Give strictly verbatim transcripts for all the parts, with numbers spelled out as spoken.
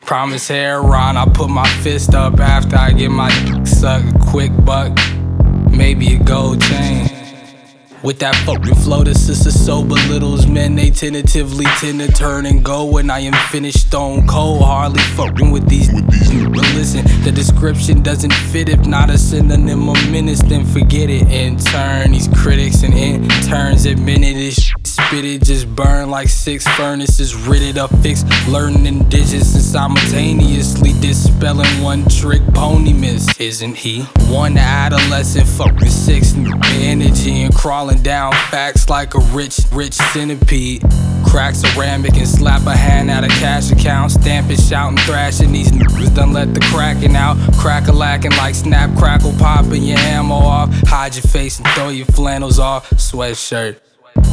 Promise heroin, I put my fist up after I get my dick sucked. A quick buck, maybe a gold chain. With that fucking flow, the sister so belittles men. They tentatively tend to turn and go when I am finished stone cold. Hardly fucking with these, with these But listen, the description doesn't fit. If not a synonym of menace, then forget it. In turn, these critics and interns admitted it. Spit it, just burn like six furnaces. Rid up, fix, learning in digits and simultaneously dispelling one trick pony miss. Isn't he? One adolescent fucking six new energy and crawling down facts like a rich, rich centipede. Crack ceramic and slap a hand out of cash account. Stamping, shouting, thrashing. These niggas done let the cracking out. Crack-a-lacking like snap, crackle, popping your ammo off. Hide your face and throw your flannels off. Sweatshirt.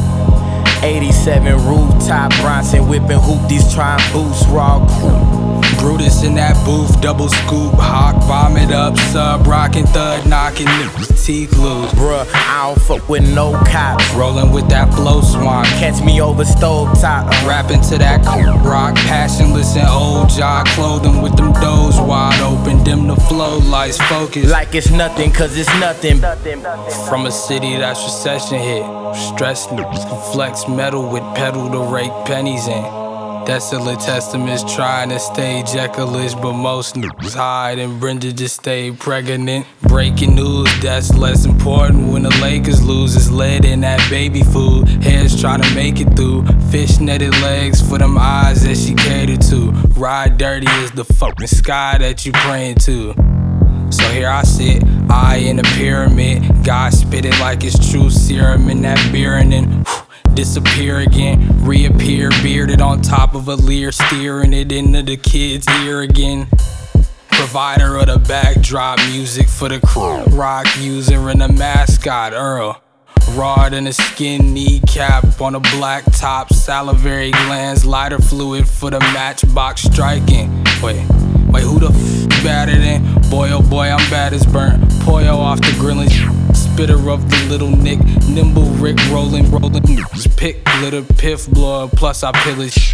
eighty-seven rooftop, Bronson whipping hoop, these trying boost raw crew. Brutus in that booth, double scoop, hawk, vomit up, sub, rockin' thud, knocking niggas, teeth loose. Bruh, I don't fuck with no cops. Rolling with that flow swamp. Catch me over stove top. Rapping to that cool rock, passionless and old jock clothing with them doors wide open. Dim the flow lights, focus like it's nothing, cause it's nothing. From a city that's recession hit. Stress niggas can flex metal with pedal to rake pennies in. Desolate testaments trying to stay Jekyll-ish, but most niggas hide and Brenda just stayed pregnant. Breaking news, that's less important when the Lakers lose. It's lead in that baby food. Heads trying to make it through. Fish netted legs for them eyes that she catered to. Ride dirty is the fucking sky that you praying to. So here I sit, eye in a pyramid. God spit it like it's true serum in that beer and then whew, disappear again. Reappear bearded on top of a leer, steering it into the kid's ear again. Provider of the backdrop music for the crew. Rock user and a mascot, Earl. Raw than a skin kneecap on a black top. Salivary glands, lighter fluid for the matchbox striking. Wait, wait, who the f better than? Boy, oh boy, I'm bad as burnt. Poyo off the grillin', spitter of the little Nick. Nimble Rick rolling, rolling, pick, glitter, piff, blood, plus I pillage.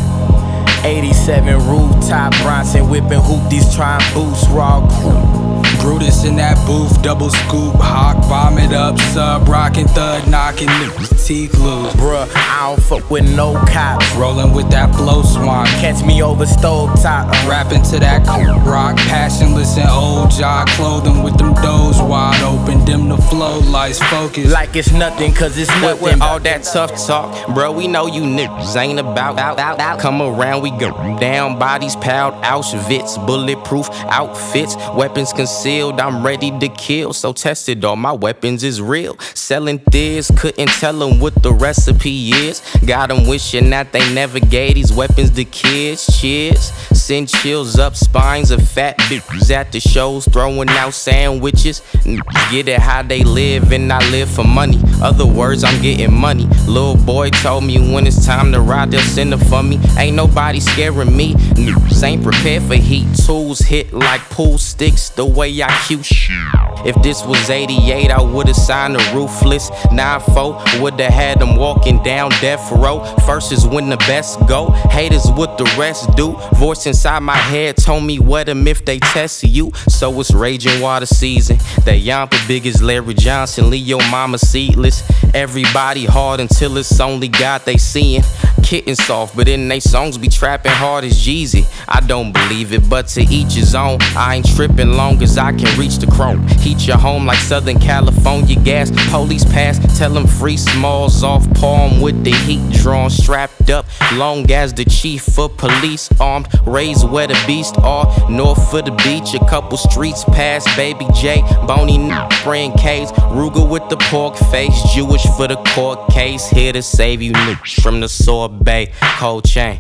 eighty-seven rooftop, Bronson whipping hoop, these trying boost raw crew. Brutus in that booth, double scoop, hawk, vomit up, sub, rockin' thud, knocking niggas, teeth loose. Bruh, I don't fuck with no cops. Rolling with that flow swamp. Catch me over stove top. Rapping to that cool rock, passionless and old jock clothing with them doors wide open. Dim the flow lights, focus like it's nothing, cause it's nothing. With all that tough talk, bro, we know you niggas ain't about out, out, out. Come around, we go down, bodies piled, Auschwitz, bulletproof outfits, weapons concealed. I'm ready to kill, so tested all my weapons is real. Selling this, couldn't tell them what the recipe is. Got them wishing that they never gave these weapons to kids. Cheers, send chills up spines of fat bitches at the shows, throwing out sandwiches. Get it how they live, and I live for money. Other words, I'm getting money. Little boy told me when it's time to ride, they'll send it for me. Ain't nobody scaring me. Niggas ain't prepared for heat. Tools hit like pool sticks, the way I cute shit. If this was eighty-eight, I would've signed a ruthless nine four. Would've had them walking down death row. First is when the best go. Haters what the rest do. Voice inside my head told me what them if they test you. So it's raging water season. That yampa big as Larry Johnson. Leave your mama seedless. Everybody hard until it's only God they seeing. Kitten soft, but in they songs be trapping hard as Jeezy. I don't believe it, but to each his own. I ain't tripping long as I can reach the chrome. Heat your home like Southern California gas. Police pass, tell them free smalls off palm with the heat drawn, strapped up. Long as the chief of police armed, raised where the beast are. North of the beach, a couple streets past Baby J. Boney spraying K's. Ruger with the pork face, Jewish for the court case. Here to save you niggas from the sorbet, cold chain.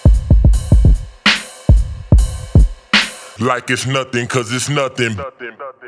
Like it's nothing, cause it's nothing.